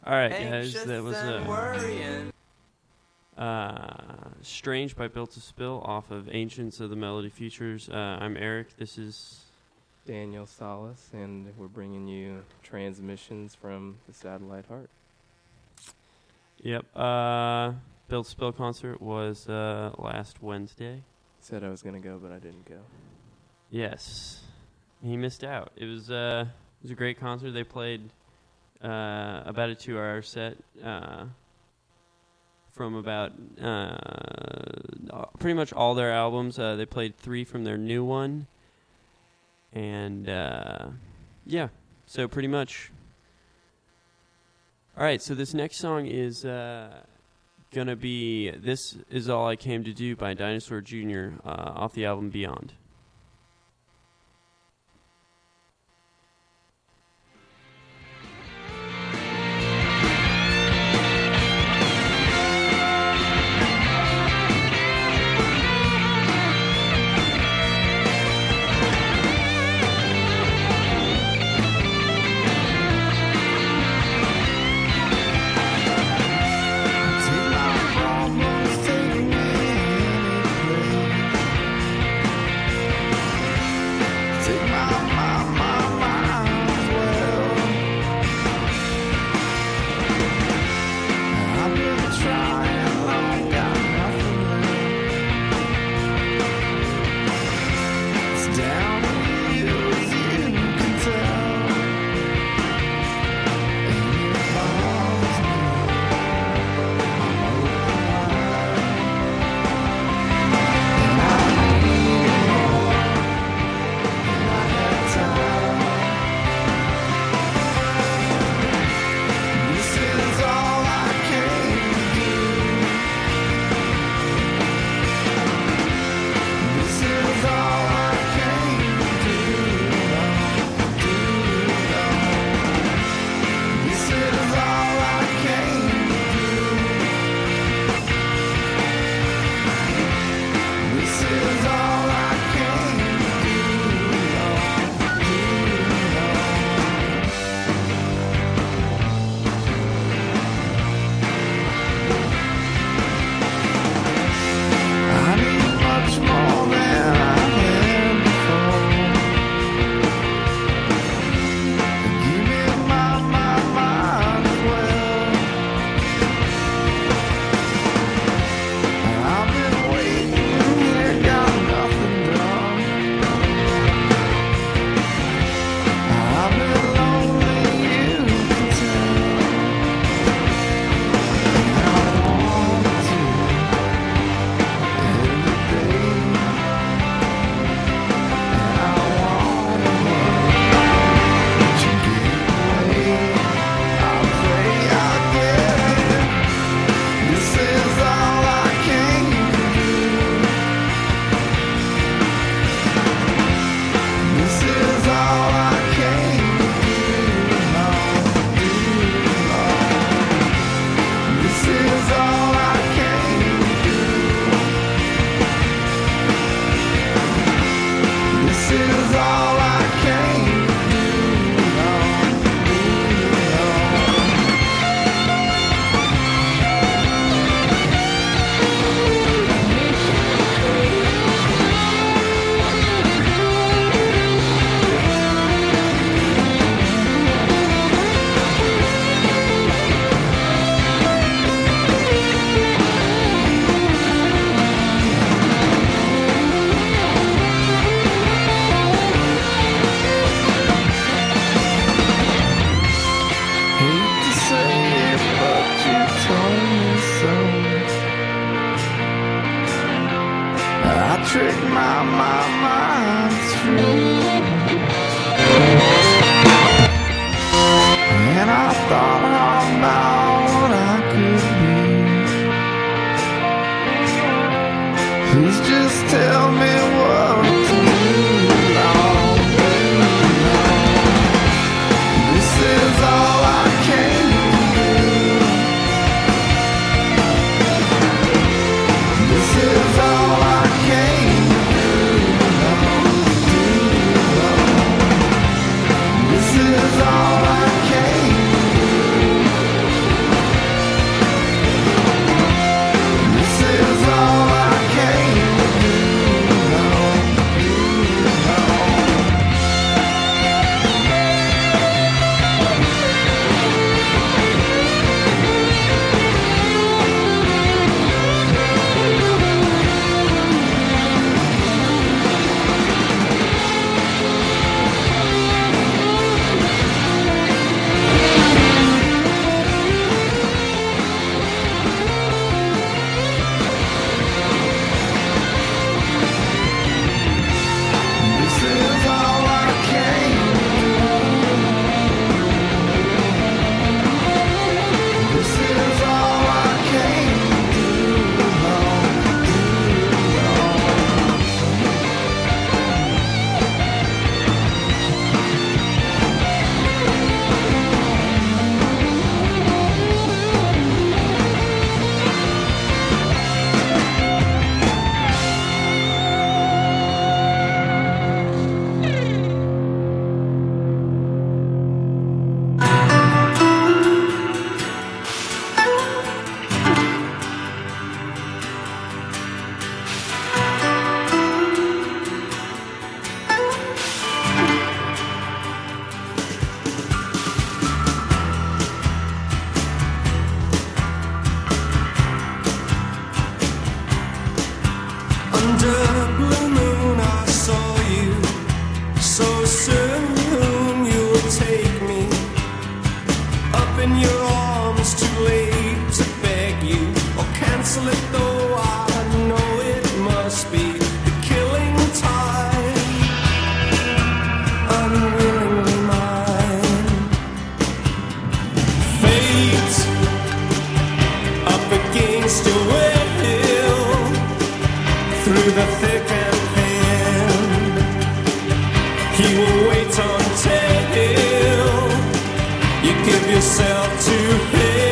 All right, guys, that was Strange by Built to Spill off of Ancients of the Melody Features. I'm Eric. This is Daniel Salas, and we're bringing you transmissions from the Satellite Heart. Yep. Built to Spill concert was last Wednesday. Said I was going to go, but I didn't go. Yes. He missed out. It was a great concert. They played about a 2-hour set from about pretty much all their albums. They played 3 from their new one. And, yeah, so pretty much. All right, so this next song is going to be This Is All I Came to Do by Dinosaur Jr. Off the album Beyond. Take my problems, take me any place. soon you'll take me up in your arms, too late to beg you or cancel it, though I know it must be the killing time, unwillingly mine. Fate up against your will, through the thick and thin, he will wait until you give yourself to him.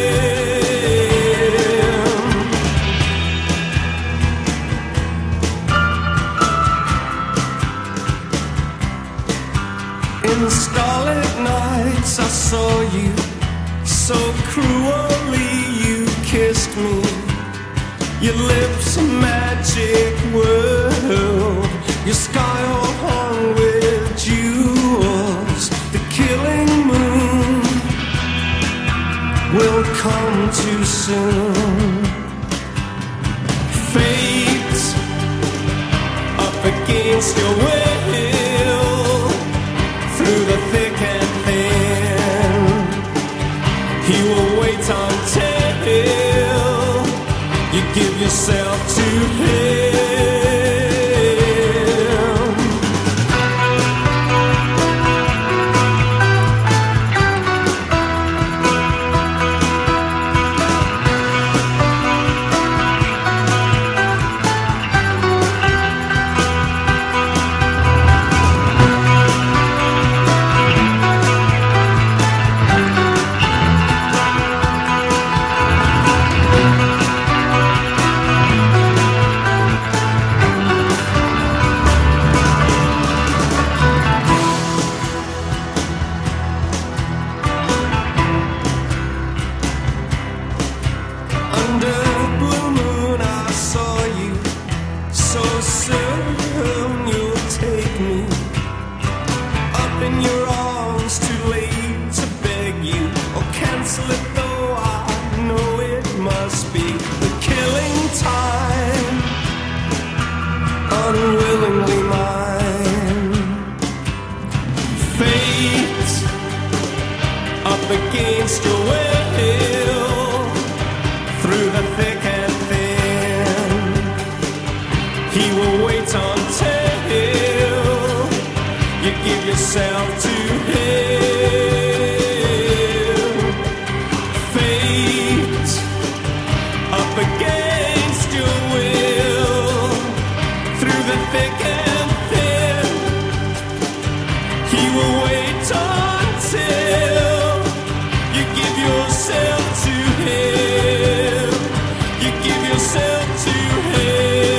In the starlit nights I saw you, so cruelly you kissed me. Your lips a magic world, your sky all hung with jewels. The killing moon will come too soon. Fate up against your will, through the thick and thin, he will wait until you give yourself to him. Unwillingly mine. Fate up against your will, through the thick and thin, he will wait until you give yourself to him. Fate up against your will, through the thick and thin, he will wait until you give yourself to him. You give yourself to him.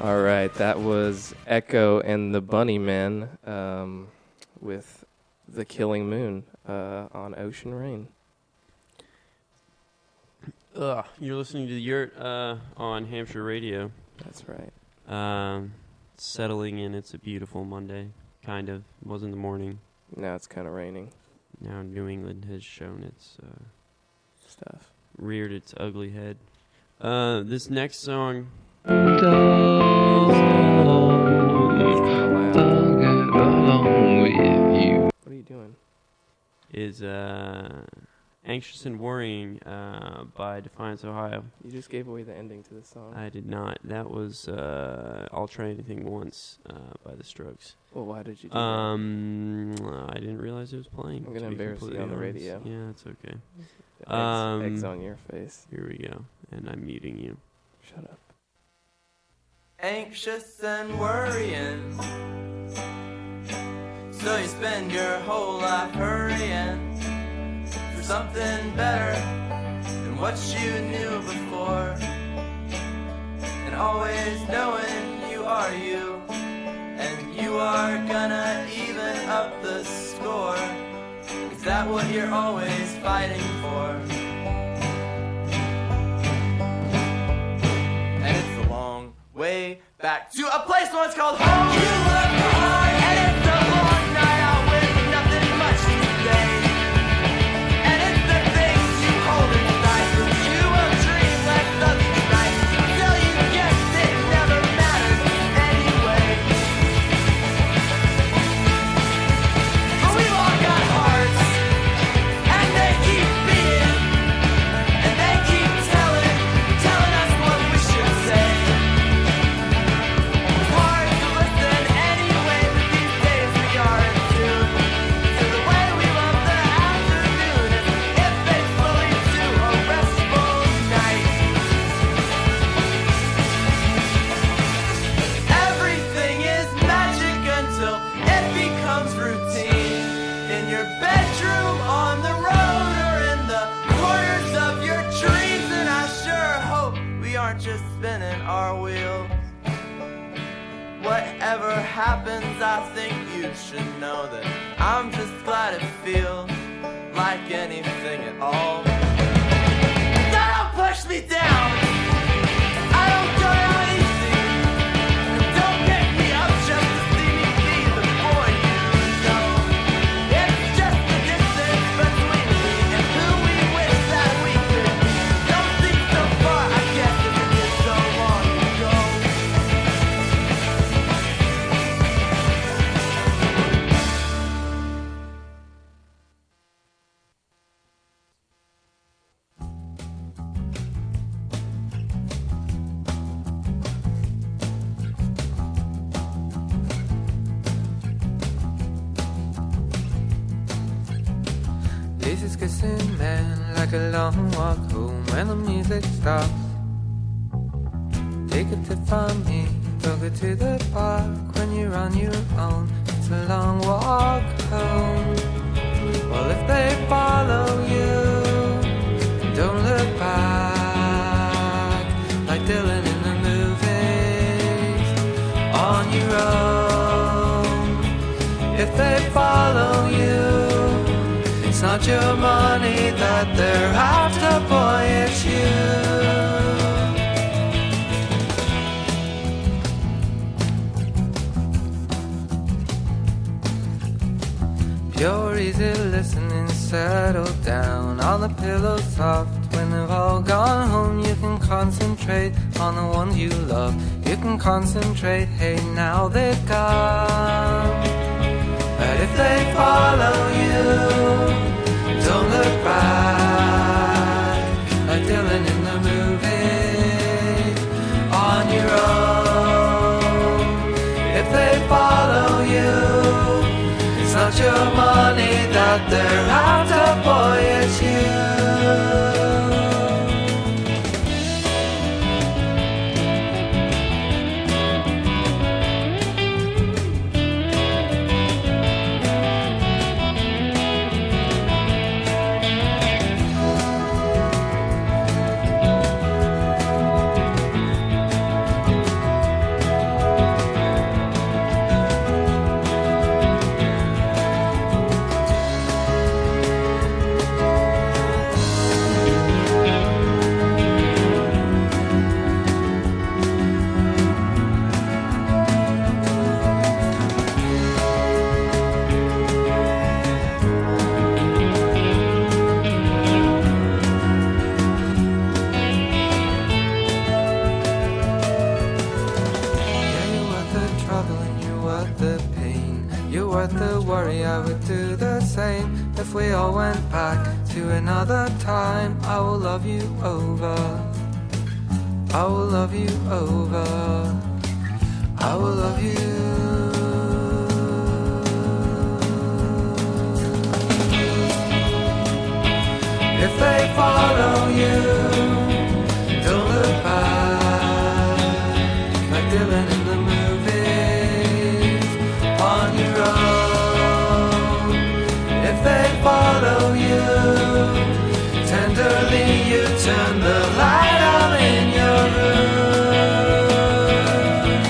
All right, that was Echo and the Bunnymen with The Killing Moon on Ocean Rain. You're listening to the Yurt on Hampshire Radio. That's right. Settling in. It's a beautiful Monday, kind of. It was in the morning. Now it's kind of raining. Now New England has shown its Stuff. reared its ugly head. This next song What are you doing? is Anxious and Worrying by Defiance, Ohio. You just gave away the ending to the song. I did not. That was I'll Try Anything Once by The Strokes. Well, why did you do I didn't realize it was playing. I'm gonna embarrass you on the radio. Yeah, it's okay. that? Eggs on your face. Here we go. And I'm muting you. Shut up. Anxious and worrying, so you spend your whole life hurrying for something better than what you knew before, and always knowing you are you, and you are gonna even up the score. Is that what you're always fighting for? And it's a long way back to a place once called home. You look hard, and it's a long night out with nothing much to say. And it's the things you hold inside that you will dream less of each night until you guess it never matters anyway. But we've all got hearts, and they keep beating, and they keep telling us what we should say. It's hard to listen anyway, but these days we are in tune to the way we love the afternoon, as if they flow into a restful night. Everything is magic until it becomes routine. In your bedroom, on the road, or in the corners of your dreams. And I sure hope we aren't just spinning our wheels. Whatever happens, I think you should know that I'm just glad it feels like anything at all. So don't push me down, I don't go down easy. Don't pick me up just to see me be the boy you know. It's just the distance between me and who we wish that we could be. Don't seem so far, I guess, if it is so long ago. This is kissing man like a long walk home when the music stops. Take a tip from me, took it to the park when you're on your own. It's a long walk home. Well, if they follow you, don't look back like Dylan in the movies. On your own, if they follow you, it's not your money that they're after, boy, it's you. Pure easy listening, settle down on the pillow soft. When they've all gone home, you can concentrate on the ones you love. You can concentrate, hey, now they've gone. But if they follow you, don't look back like Dylan in the movie. On your own, if they follow you, it's not your money that they're after, boy, it's you. same if we all went back to another time. I will love you over. I will love you over. I will love you. If they follow you, don't look back, like Dylan in the movies, on your own. If they follow you, tenderly you turn the light on in your room.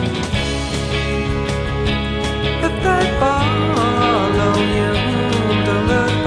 If they follow you, don't look back.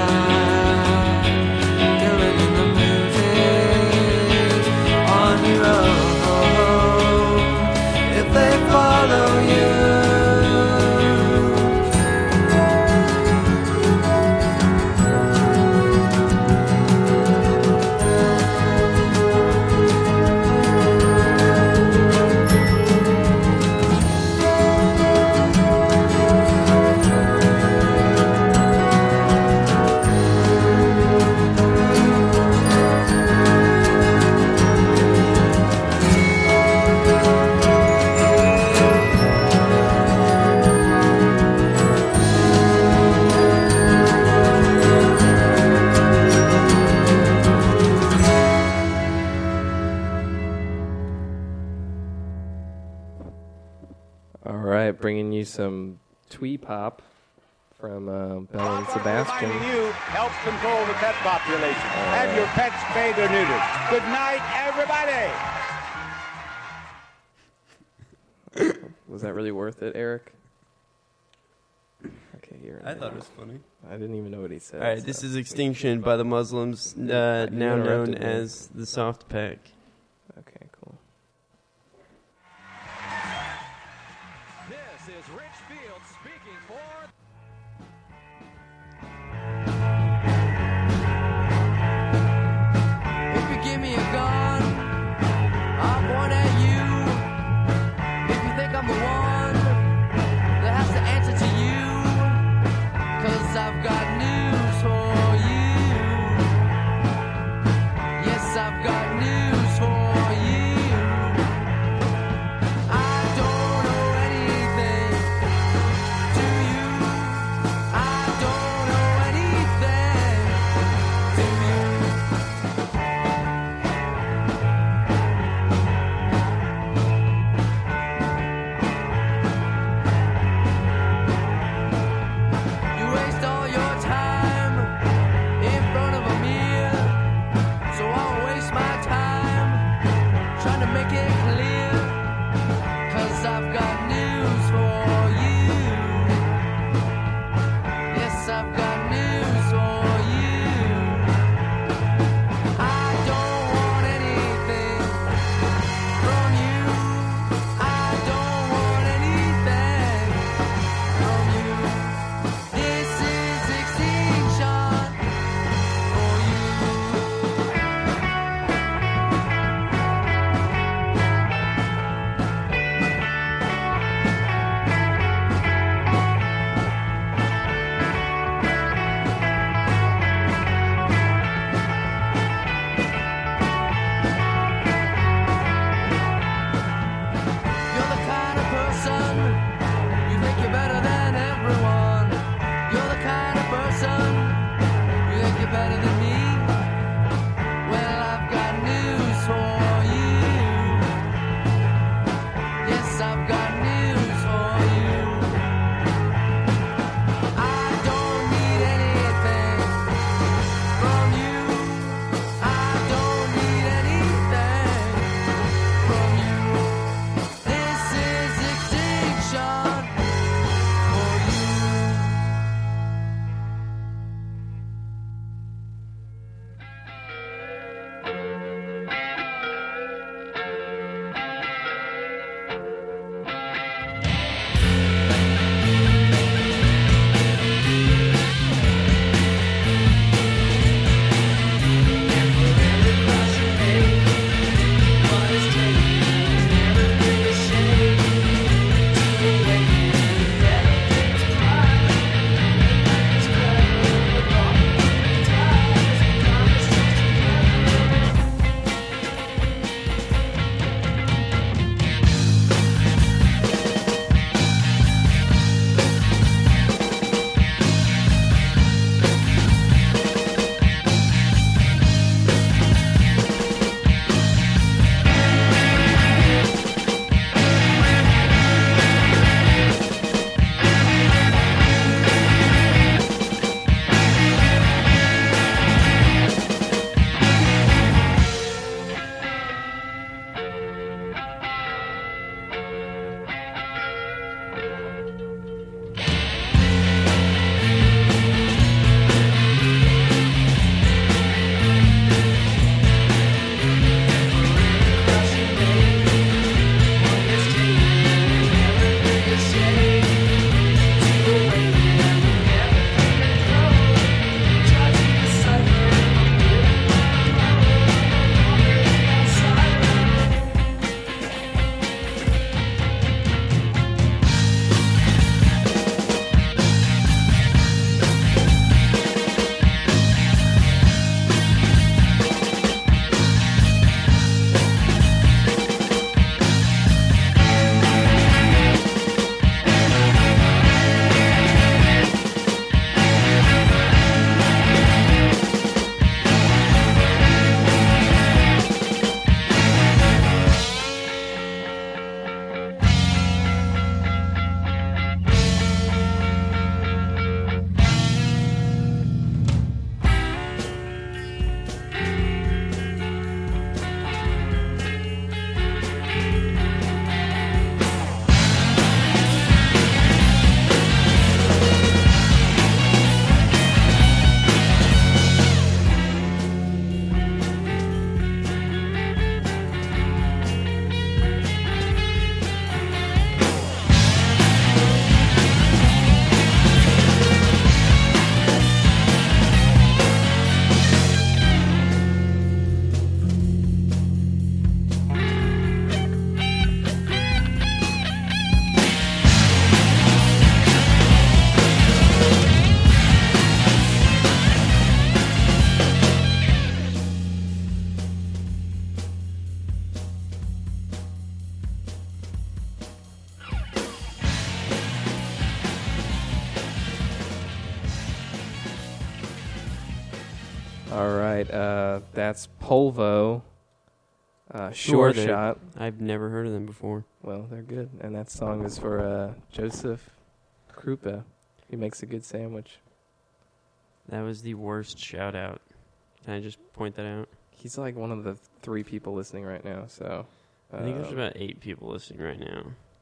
Bringing you some twee pop from Belle and Sebastian. Finding you helps control the pet population. Have your pets spayed or neutered. Good night, everybody. Was that really worth it, Eric? Okay, here. I thought it was funny. I didn't even know what he said. All right, this is Extinction by the Muslims, now known as the Soft Pack. Okay, cool. This is Rich Field speaking for... If you give me a gun, I'll point at you. If you think I'm the one that has to answer to you, 'cause I've got news for you. Yes, I've got news for you. I don't know anything, do you? I don't know anything, do you? You waste all your time in front of a mirror, so I'll waste my time trying to make it clear, 'cause I've got news for you. Yes, I've got news for you. I don't want anything from you. I don't want anything from you. This is extinction for you. You're the kind of person you think you're better than everyone. You're the kind of person you think you're better than me. Well, I've got news for you. Yes, I've got news for you. I don't need anything from you. I don't need anything from you. This is extinction for you. All right, that's Polvo. Sure, Sure they're- Shot. I've never heard of them before. Well, they're good. And that song is for Joseph Krupa. He makes a good sandwich. That was the worst shout out. Can I just point that out? He's like one of the 3 people listening right now, so... I think there's about 8 people listening right now.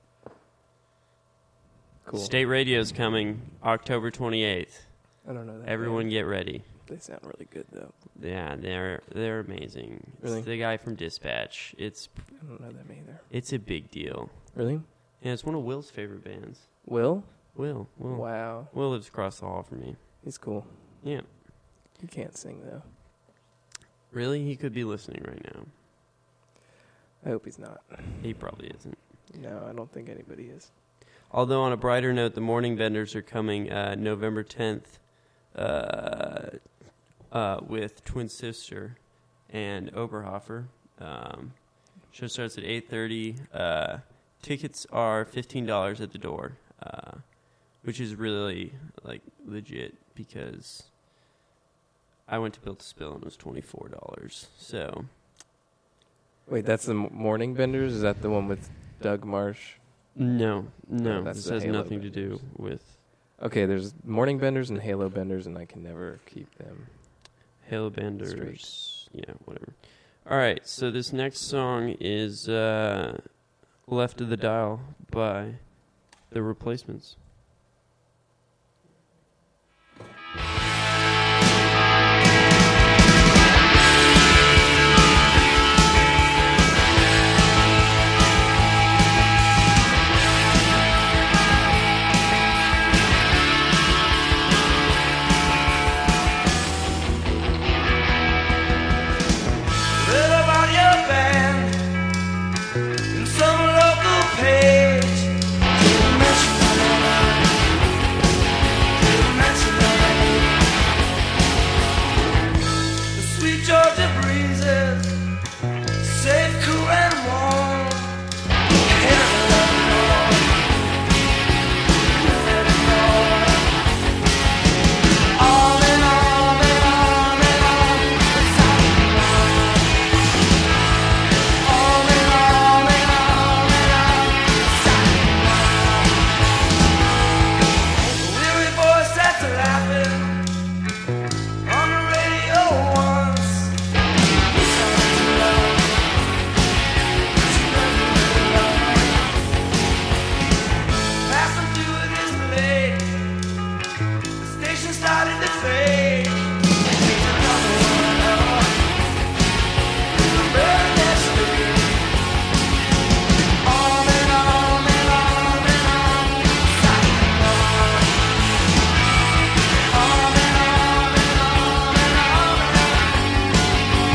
Cool. State Radio's coming October 28th. I don't know that. Everyone band. get ready. They sound really good, though. Yeah, they're amazing. Really? It's the guy from Dispatch. I don't know them either. It's a big deal. Really? Yeah, it's one of Will's favorite bands. Will? Will. Wow. Will lives across the hall from me. He's cool. Yeah. He can't sing, though. Really? He could be listening right now. I hope he's not. He probably isn't. No, I don't think anybody is. Although on a brighter note, the Morning Vendors are coming November 10th with Twin Sister and Oberhofer. Show starts at 8:30. Tickets are $15 at the door, which is really like legit because I went to Built to Spill and it was $24. So Wait, that's the Morning Benders? Is that the one with Doug Marsh? no, that's this the has Halo nothing to do Benders. with Okay, there's Morning Benders and Halo Benders, and I can never keep them. Halo Benders. Straight. Yeah, whatever. All right, so this next song is Left of the Dial by The Replacements. Read about your band in some local page. Didn't mention my name. Didn't mention my name. The sweet Georgia breezes, safe, cool, and warm. Can't let it go. Can't let it go. On and on and on and on. It's on and on. On and on and on and on. It's on and on. A weary voice that's laughing on the radio once. It's on to love. It's on to love. Passing through it is late. The station started to fade. It's another one up. Burn that street. On and on and on and on. Silent on. On and on and on and on and on.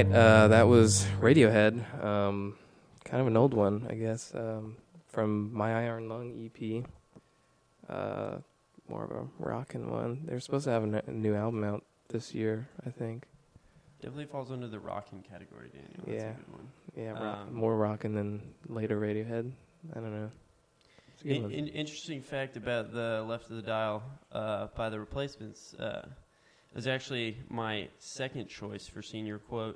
right, that was Radiohead. Kind of an old one, I guess, from My Iron Lung EP. More of a rockin' one. They're supposed to have a new album out this year, I think. Definitely falls under the rocking category, Daniel. That's Yeah. a good one. Yeah, more rockin' than later Radiohead. I don't know. It's a good one. Interesting fact about the Left of the Dial by the Replacements is actually my second choice for senior quote.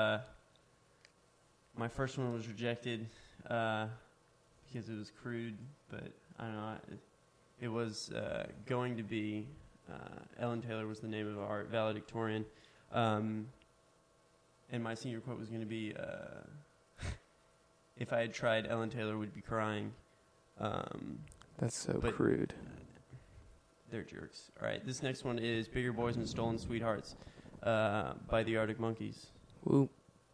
My first one was rejected because it was crude, but I don't know. It was going to be Ellen Taylor was the name of our valedictorian, and my senior quote was going to be, "If I had tried, Ellen Taylor would be crying." That's so crude. They're jerks. All right, this next one is "Bigger Boys and Stolen Sweethearts" by the Arctic Monkeys. Woo.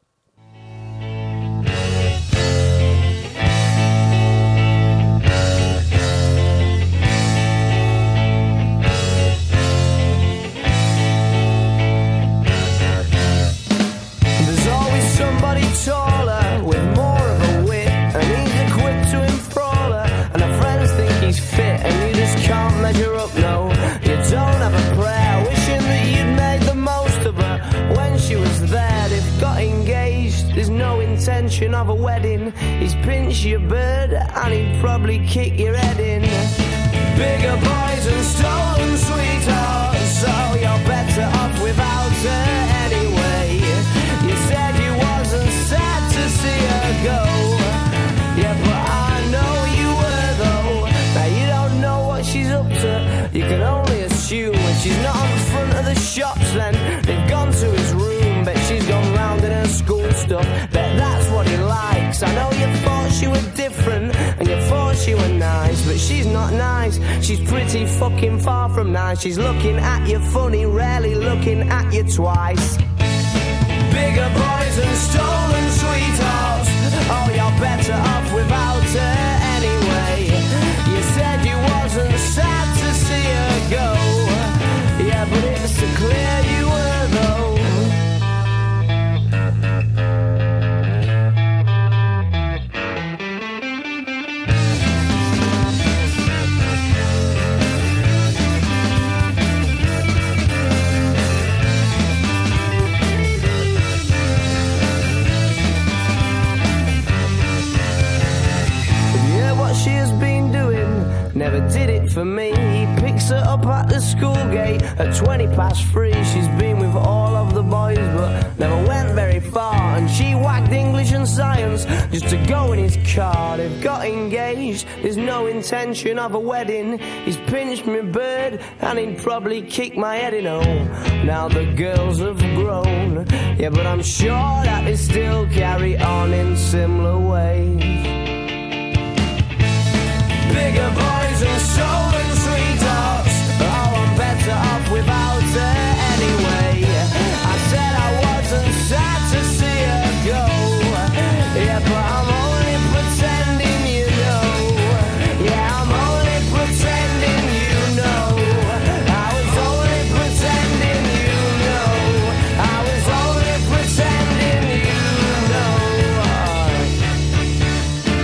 There's always somebody taller with more of a wit, and he's equipped to enthrall her, and her friends think he's fit, and you just can't measure up, no. You don't have a prayer, wishing that you'd made the most of her when she was there. They've got engaged, there's no intention of a wedding. He's pinched your bird, and he'd probably kick your head in. Bigger boys and stolen sweethearts, so you're better off without her anyway. You said you wasn't sad to see her go. Yeah, but I know you were though. Now you don't know what she's up to. You can only assume when she's not on front of the shops, then they've gone to his room. Bet she's gone round in her school stuff. Bet that's what he likes. I know you thought she was different and you thought she was nice, but she's not nice. She's pretty fucking far from nice. She's looking at you funny, rarely looking at you twice. Bigger boys and stolen sweethearts, oh, you're better off without her anyway. You said you wasn't sad to see her go. Yeah, but it's so clear you were though. She has been doing, never did it for me. He picks her up at the school gate at 3:20. She's been with all of the boys but never went very far, and she whacked English and science just to go in his car. They've got engaged, there's no intention of a wedding. He's pinched me bird and he'd probably kick my head in. Oh, now the girls have grown, yeah, but I'm sure that they still carry on in similar ways. Bigger boys and stolen sweethearts, oh, I'm better off without her anyway. I said I wasn't sad to see her go. Yeah, but I'm only pretending you know. Yeah, I'm only pretending you know. I was only pretending you know. I was only pretending you know.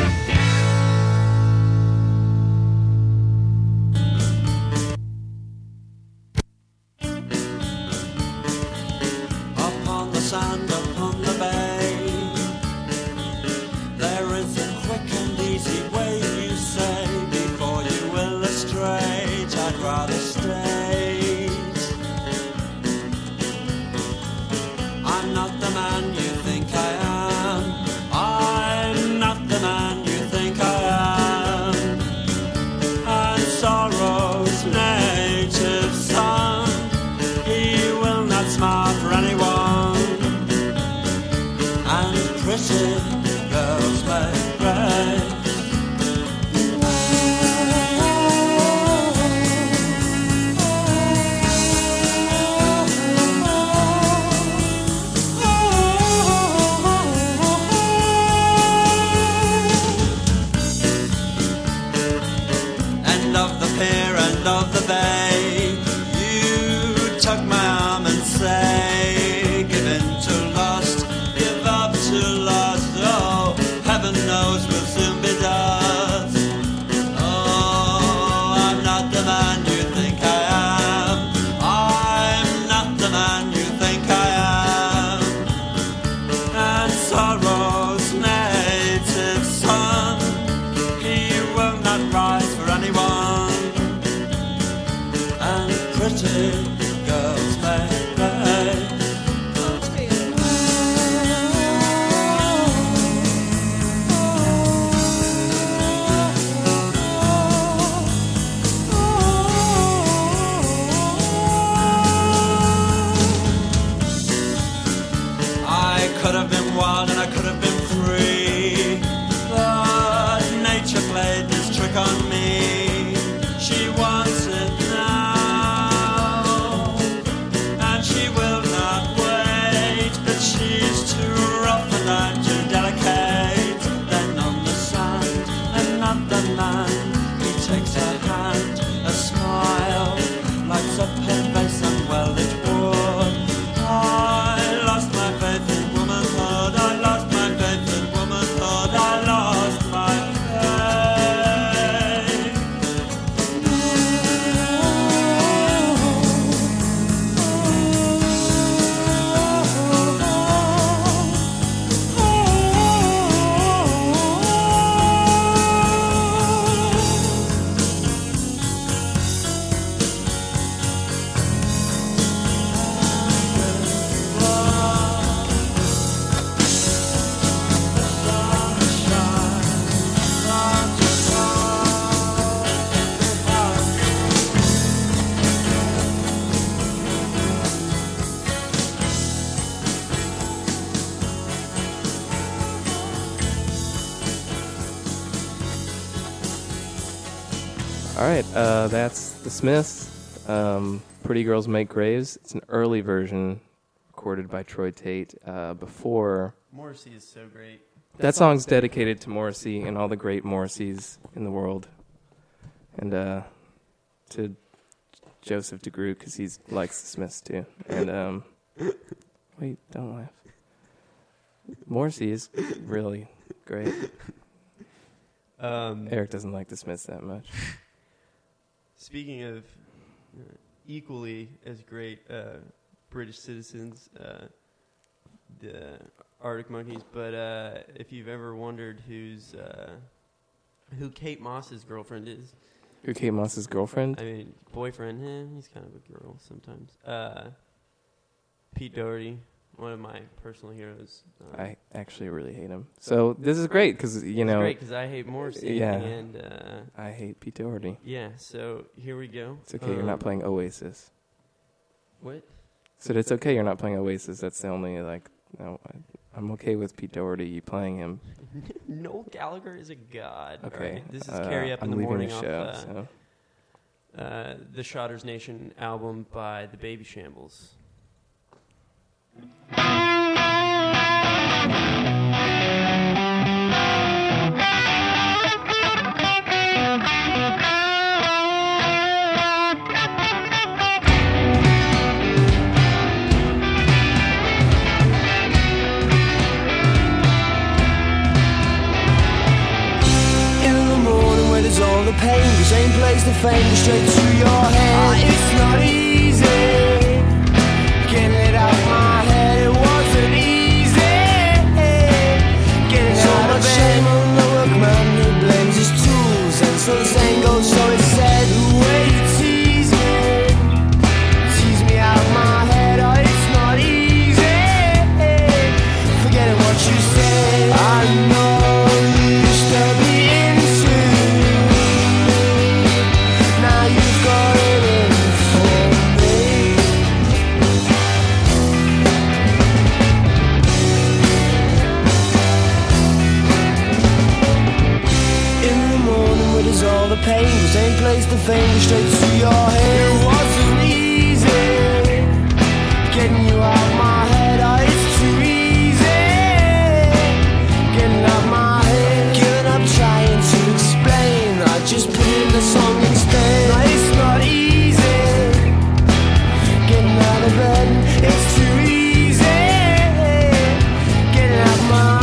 All right, that's The Smiths. Pretty Girls Make Graves. It's an early version recorded by Troy Tate before. Morrissey is so great. That song's dedicated to Morrissey and all the great Morrisseys in the world. And to Joseph DeGroot, because he likes The Smiths too. And, wait, don't laugh. Morrissey is really great. Eric doesn't like The Smiths that much. Speaking of equally as great British citizens, the Arctic Monkeys, but if you've ever wondered who Kate Moss's girlfriend is. Who Kate Moss's girlfriend? I mean, boyfriend, he's kind of a girl sometimes. Pete Doherty, one of my personal heroes. I actually really hate him. So this is great because, you know. It's great because I hate Morrissey. Yeah. And I hate Pete Doherty. yeah, so here we go. It's okay, you're not playing Oasis. What? So it's okay, you're not playing Oasis. That's the only, no, I'm okay with Pete Doherty, you playing him. Noel Gallagher is a god. Okay. Right? This is Carry Up in I'm the leaving Morning the show, off the Shotters Nation album by the Baby Shambles. All the pain, the same place the fame goes straight to your head. It's not easy getting it out my head. It wasn't easy getting so out of bed. Shame on the workman who blames his tools, and so the saying goes. So it's said, way you tease me out my head. Oh, it's not easy forgetting what you said. I know you used to be into. Now you've got it in for me. In the morning where there's all the pain, the same place the fame goes straight to your head. It wasn't easy getting you out my head. Oh, it's too easy getting out my head. Giving up trying to explain, I just put in the song instead. No, it's not easy getting out of bed. It's too easy getting out my head.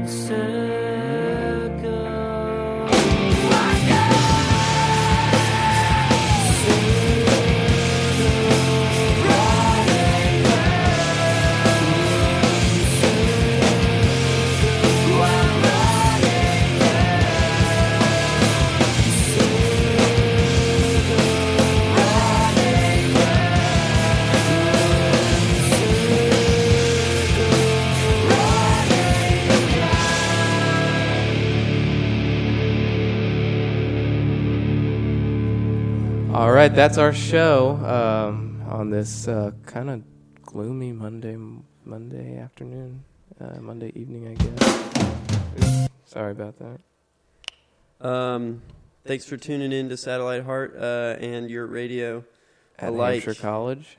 All right, that's our show on this kind of gloomy Monday afternoon, Monday evening, I guess. Sorry about that. Thanks for tuning in to Satellite Heart and your radio At alike. Hampshire College.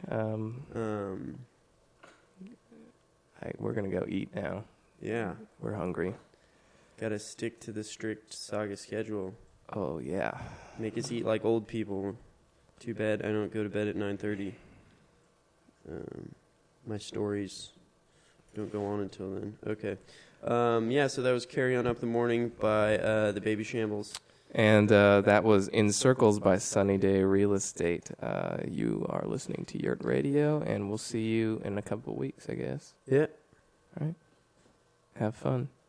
We're going to go eat now. Yeah, We're hungry. gotta stick to the strict Saga schedule. Oh, yeah. Make us eat like old people. Too bad I don't go to bed at 9:30. My stories don't go on until then. Okay. Yeah, so that was Carry On Up the Morning by the Baby Shambles. And that was In Circles by Sunny Day Real Estate. You are listening to Yurt Radio, and we'll see you in a couple weeks, I guess. Yeah. All right. Have fun.